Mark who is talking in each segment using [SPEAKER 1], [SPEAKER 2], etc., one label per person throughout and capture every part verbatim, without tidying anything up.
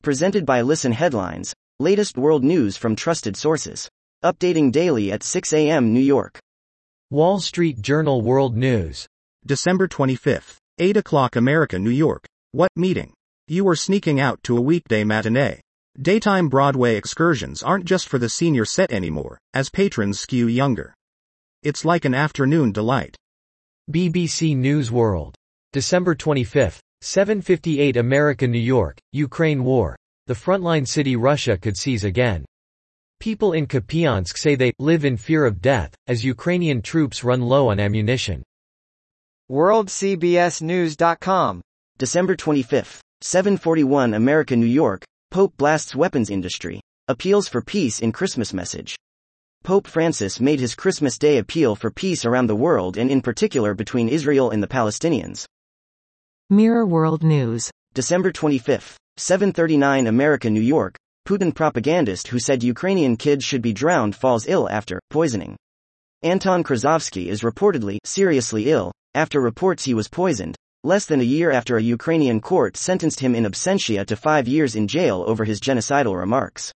[SPEAKER 1] Presented by Listen Headlines, latest world news from trusted sources. Updating daily at six a m New York.
[SPEAKER 2] Wall Street Journal World News.
[SPEAKER 3] December twenty-fifth, eight o'clock America, New York. What meeting? You were sneaking out to a weekday matinee. Daytime Broadway excursions aren't just for the senior set anymore, as patrons skew younger. It's like an afternoon delight.
[SPEAKER 2] B B C News World. December twenty-fifth, seven fifty-eight America, New York, Ukraine war. The frontline city Russia could seize again. People in Kupiansk say they live in fear of death, as Ukrainian troops run low on ammunition.
[SPEAKER 4] World C B S News dot com.
[SPEAKER 1] December twenty-fifth, seven forty-one America, New York, Pope blasts weapons industry. Appeals for peace in Christmas message. Pope Francis made his Christmas Day appeal for peace around the world and in particular between Israel and the Palestinians.
[SPEAKER 5] Mirror World News.
[SPEAKER 1] December twenty-fifth, seven thirty-nine America, New York, Putin propagandist who said Ukrainian kids should be drowned falls ill after poisoning. Anton Krasovsky is reportedly seriously ill, after reports he was poisoned, less than a year after a Ukrainian court sentenced him in absentia to five years in jail over his genocidal remarks.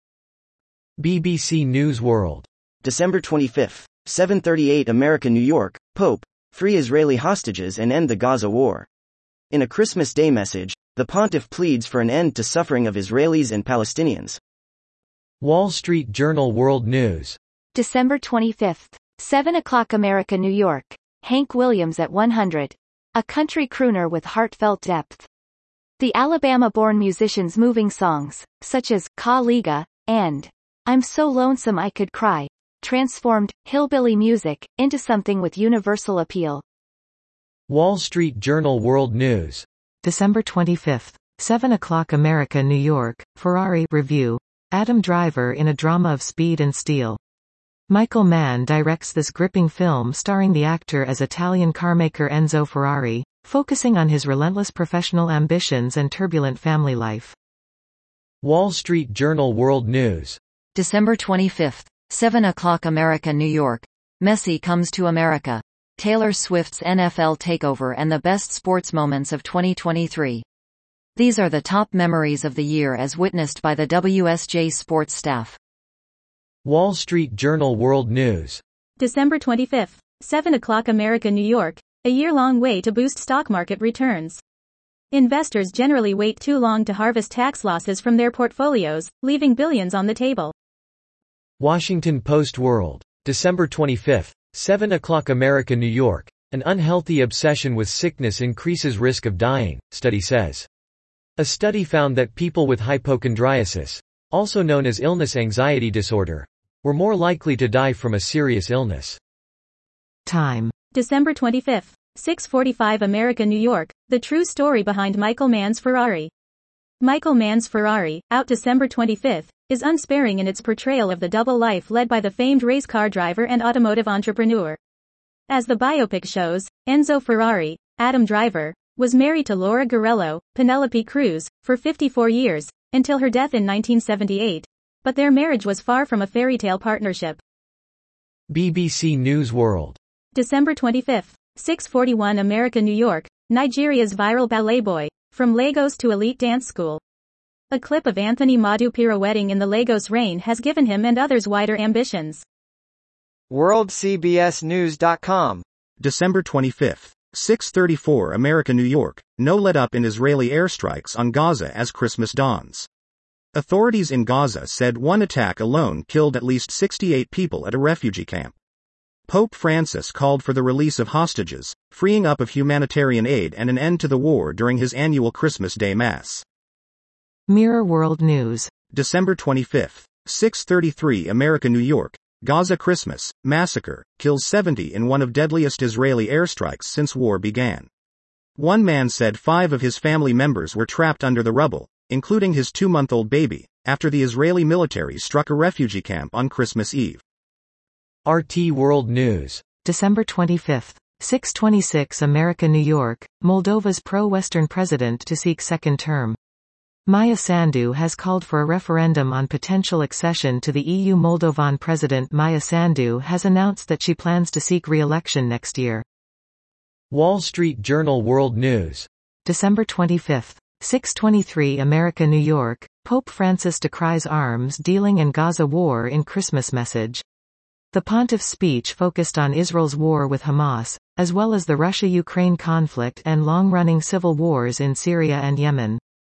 [SPEAKER 2] B B C News World.
[SPEAKER 1] December twenty-fifth, seven thirty-eight America, New York, Pope, free Israeli hostages and end the Gaza war. In a Christmas Day message, the pontiff pleads for an end to suffering of Israelis and Palestinians.
[SPEAKER 2] Wall Street Journal World News.
[SPEAKER 6] December twenty-fifth, seven o'clock America, New York, Hank Williams at one hundred. A country crooner with heartfelt depth. The Alabama-born musician's moving songs, such as Ka Liga and I'm So Lonesome I Could Cry, transformed hillbilly music into something with universal appeal.
[SPEAKER 2] Wall Street Journal World News.
[SPEAKER 5] December twenty-fifth, seven o'clock America, New York, Ferrari review. Adam Driver in a drama of speed and steel. Michael Mann directs this gripping film starring the actor as Italian carmaker Enzo Ferrari, focusing on his relentless professional ambitions and turbulent family life.
[SPEAKER 2] Wall Street Journal World News.
[SPEAKER 7] December twenty-fifth, seven o'clock America, New York. Messi comes to America. Taylor Swift's N F L takeover and the best sports moments of twenty twenty-three. These are the top memories of the year as witnessed by the W S J Sports staff.
[SPEAKER 2] Wall Street Journal World News.
[SPEAKER 8] December twenty-fifth, seven o'clock America, New York, a year-long way to boost stock market returns. Investors generally wait too long to harvest tax losses from their portfolios, leaving billions on the table.
[SPEAKER 2] Washington Post World. December twenty-fifth, seven o'clock America, New York. An unhealthy obsession with sickness increases risk of dying, study says. A study found that people with hypochondriasis, also known as illness anxiety disorder, were more likely to die from a serious illness.
[SPEAKER 5] Time.
[SPEAKER 8] December twenty-fifth, six forty-five America, New York, the true story behind Michael Mann's Ferrari. Michael Mann's Ferrari, out December twenty-fifth, is unsparing in its portrayal of the double life led by the famed race car driver and automotive entrepreneur. As the biopic shows, Enzo Ferrari, Adam Driver, was married to Laura Garello, Penelope Cruz, for fifty-four years, until her death in nineteen seventy-eight. But their marriage was far from a fairy tale partnership.
[SPEAKER 2] B B C News World.
[SPEAKER 8] December twenty-fifth, six forty-one America, New York, Nigeria's viral ballet boy, from Lagos to elite dance school. A clip of Anthony Madu pirouetting in the Lagos rain has given him and others wider ambitions.
[SPEAKER 4] World C B S News dot com.
[SPEAKER 3] December twenty-fifth, six thirty-four America, New York, no let-up in Israeli airstrikes on Gaza as Christmas dawns. Authorities in Gaza said one attack alone killed at least sixty-eight people at a refugee camp. Pope Francis called for the release of hostages, freeing up of humanitarian aid and an end to the war during his annual Christmas Day Mass.
[SPEAKER 5] Mirror World News.
[SPEAKER 3] December twenty-fifth, six thirty-three America, New York, Gaza Christmas massacre kills seventy in one of deadliest Israeli airstrikes since war began. One man said five of his family members were trapped under the rubble, including his two-month-old baby, after the Israeli military struck a refugee camp on Christmas Eve.
[SPEAKER 2] R T World News.
[SPEAKER 5] December twenty-fifth, six twenty-six America, New York, Moldova's pro-Western president to seek second term. Maya Sandu has called for a referendum on potential accession to the E U. Moldovan President Maya Sandu has announced that she plans to seek re-election next year.
[SPEAKER 2] Wall Street Journal World News.
[SPEAKER 5] December twenty-fifth, six twenty-three America, New York, Pope Francis decries arms dealing and Gaza war in Christmas message. The pontiff's speech focused on Israel's war with Hamas, as well as the Russia-Ukraine conflict and long-running civil wars in Syria and Yemen.